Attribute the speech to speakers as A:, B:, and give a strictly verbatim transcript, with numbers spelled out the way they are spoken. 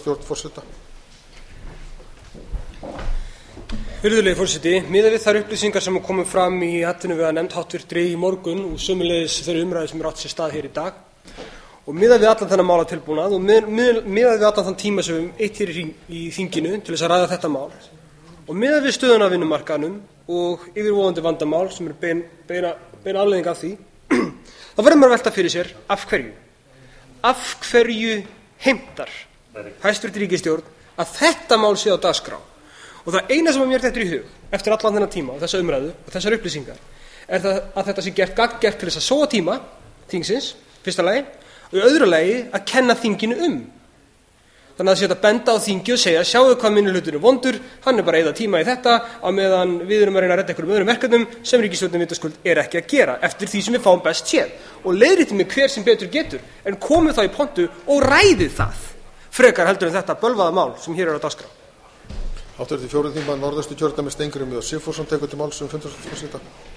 A: fundarstjórn forseta.
B: Virðulegi forseti, miðað við þær upplýsingar sem komu fram í atvinnuveganefnd háttvirtri í morgun og sömuleiðis þeirri umræðu sem er átt sér stað hér í dag og miðað við allan þennan málatilbúnað og mið, mið, miðað við allan þann tíma sem við eitt hér í, í þinginu til þess að ræða þetta mál og miðað við stöðuna á vinnumarkaðnum og yfirvofandi vandamál sem er bein, beina, beina afleiðing af því þá verður maður að velta fyrir sér af hverju af hverju heimtar hæstvirt ríkisstjórn að þetta mál sé á dagskrá. Og það eina sem mér dettur í hug eftir allan þennan tíma og þessa umræðu og þessar upplýsingar er það að þetta sé gert gagngert til þess að sóa tíma þingsins, fyrsta lagi, og í öðru lagi að kenna þinginu um. Þannig að það sé að benda á þingi og segja, sjáu hvað minnihlutinn er vondur, hann er bara að eyða tíma í þetta á meðan við erum að reyna að redda einhverjum öðrum verkefnum sem ríkisstjórnin vitaskuld er ekki að gera eftir því sem við fáum best séð. Og leiðréttið mig hver sem betur getur, en komið þá í pontu og ræðið það frekar heldur en þetta bölvaða mál sem hér er á dagskrá.
A: Háttvirtur fjórði þingmaður Norðausturkjördæmis Steingrímur J Sigfússon tekur til máls um fundarstjórn forseta.